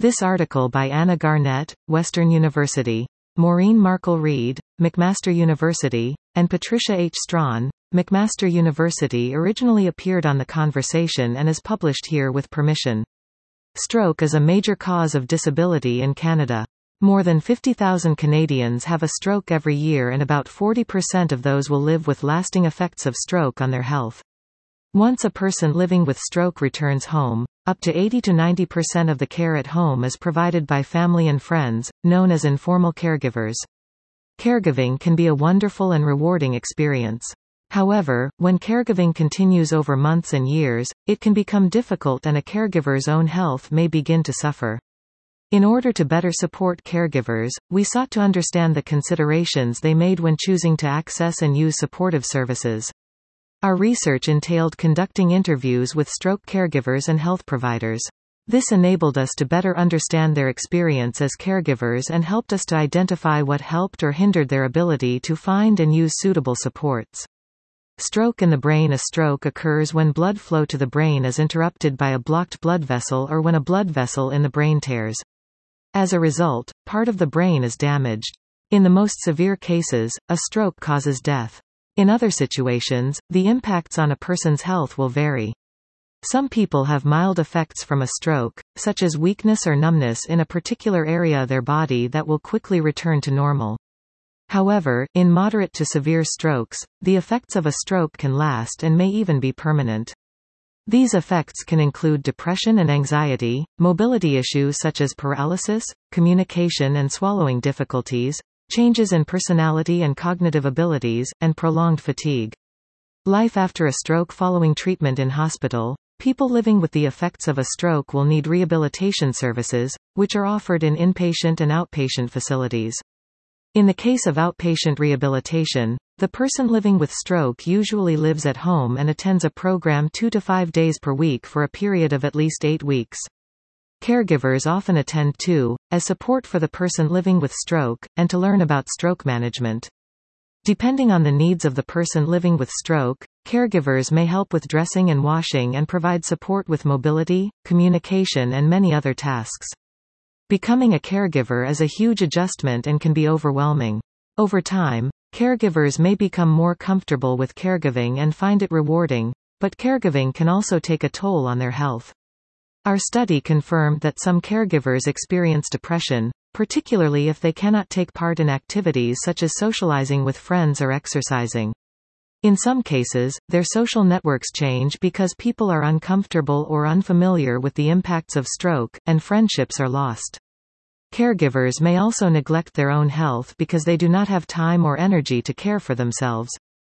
This article by Anna Garnett, Western University. Maureen Markle-Reed, McMaster University, and Patricia H. Strawn, McMaster University originally appeared on The Conversation and is published here with permission. Stroke is a major cause of disability in Canada. More than 50,000 Canadians have a stroke every year, and about 40% of those will live with lasting effects of stroke on their health. Once a person living with stroke returns home, up to 80 to 90% of the care at home is provided by family and friends, known as informal caregivers. Caregiving can be a wonderful and rewarding experience. However, when caregiving continues over months and years, it can become difficult and a caregiver's own health may begin to suffer. In order to better support caregivers, we sought to understand the considerations they made when choosing to access and use supportive services. Our research entailed conducting interviews with stroke caregivers and health providers. This enabled us to better understand their experience as caregivers and helped us to identify what helped or hindered their ability to find and use suitable supports. Stroke in the brain. A stroke occurs when blood flow to the brain is interrupted by a blocked blood vessel or when a blood vessel in the brain tears. As a result, part of the brain is damaged. In the most severe cases, a stroke causes death. In other situations, the impacts on a person's health will vary. Some people have mild effects from a stroke, such as weakness or numbness in a particular area of their body that will quickly return to normal. However, in moderate to severe strokes, the effects of a stroke can last and may even be permanent. These effects can include depression and anxiety, mobility issues such as paralysis, communication and swallowing difficulties, changes in personality and cognitive abilities, and prolonged fatigue. Life after a stroke. Following treatment in hospital, people living with the effects of a stroke will need rehabilitation services, which are offered in inpatient and outpatient facilities. In the case of outpatient rehabilitation, the person living with stroke usually lives at home and attends a program 2 to 5 days per week for a period of at least 8 weeks. Caregivers often attend too, as support for the person living with stroke, and to learn about stroke management. Depending on the needs of the person living with stroke, caregivers may help with dressing and washing and provide support with mobility, communication and many other tasks. Becoming a caregiver is a huge adjustment and can be overwhelming. Over time, caregivers may become more comfortable with caregiving and find it rewarding, but caregiving can also take a toll on their health. Our study confirmed that some caregivers experience depression, particularly if they cannot take part in activities such as socializing with friends or exercising. In some cases, their social networks change because people are uncomfortable or unfamiliar with the impacts of stroke, and friendships are lost. Caregivers may also neglect their own health because they do not have time or energy to care for themselves.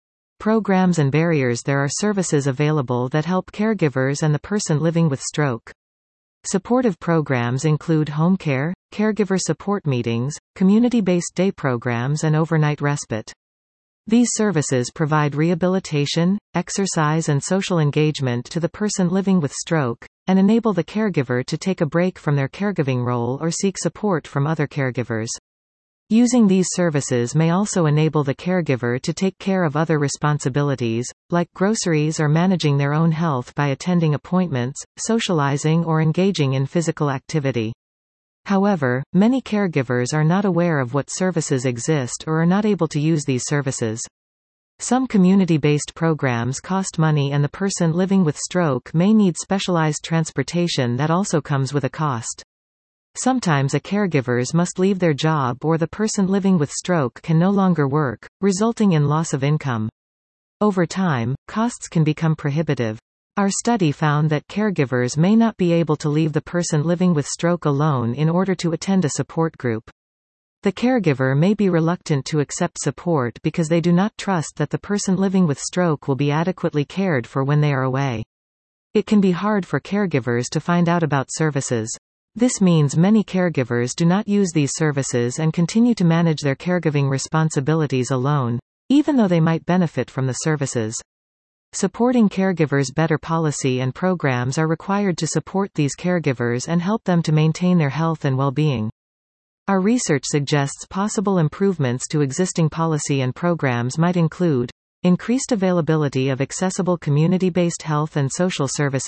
Programs and barriers. There are services available that help caregivers and the person living with stroke. Supportive programs include home care, caregiver support meetings, community-based day programs and overnight respite. These services provide rehabilitation, exercise and social engagement to the person living with stroke, and enable the caregiver to take a break from their caregiving role or seek support from other caregivers. Using these services may also enable the caregiver to take care of other responsibilities, like groceries or managing their own health by attending appointments, socializing or engaging in physical activity. However, many caregivers are not aware of what services exist or are not able to use these services. Some community-based programs cost money and the person living with stroke may need specialized transportation that also comes with a cost. Sometimes a caregivers must leave their job or the person living with stroke can no longer work, resulting in loss of income. Over time, costs can become prohibitive. Our study found that caregivers may not be able to leave the person living with stroke alone in order to attend a support group. The caregiver may be reluctant to accept support because they do not trust that the person living with stroke will be adequately cared for when they are away. It can be hard for caregivers to find out about services. This means many caregivers do not use these services and continue to manage their caregiving responsibilities alone, even though they might benefit from the services. Supporting caregivers. Better policy and programs are required to support these caregivers and help them to maintain their health and well-being. Our research suggests possible improvements to existing policy and programs might include increased availability of accessible community-based health and social services,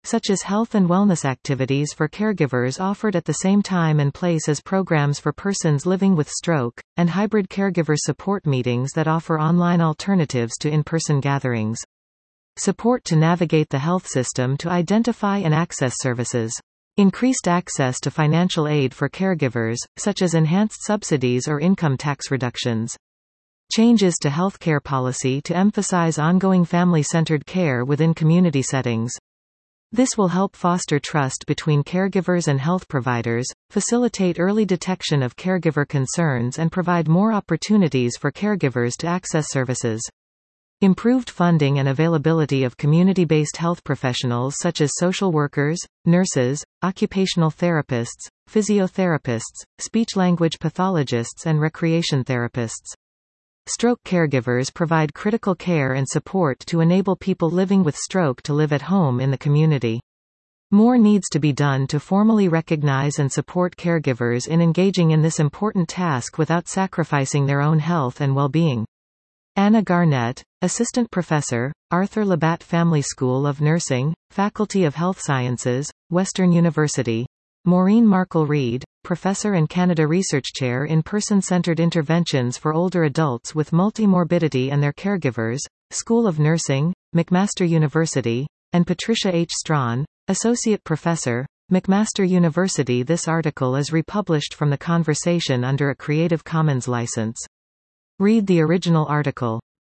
such as health and wellness activities for caregivers offered at the same time and place as programs for persons living with stroke, and hybrid caregiver support meetings that offer online alternatives to in-person gatherings. Support to navigate the health system to identify and access services. Increased access to financial aid for caregivers, such as enhanced subsidies or income tax reductions. Changes to healthcare policy to emphasize ongoing family-centered care within community settings. This will help foster trust between caregivers and health providers, facilitate early detection of caregiver concerns and provide more opportunities for caregivers to access services. Improved funding and availability of community-based health professionals such as social workers, nurses, occupational therapists, physiotherapists, speech-language pathologists and recreation therapists. Stroke caregivers provide critical care and support to enable people living with stroke to live at home in the community. More needs to be done to formally recognize and support caregivers in engaging in this important task without sacrificing their own health and well-being. Anna Garnett, Assistant Professor, Arthur Labatt Family School of Nursing, Faculty of Health Sciences, Western University. Maureen Markle-Reid, Professor and Canada Research Chair in Person-Centered Interventions for Older Adults with Multimorbidity and Their Caregivers, School of Nursing, McMaster University, and Patricia H. Strawn, Associate Professor, McMaster University. This article is republished from the conversation under a Creative Commons license. Read the original article.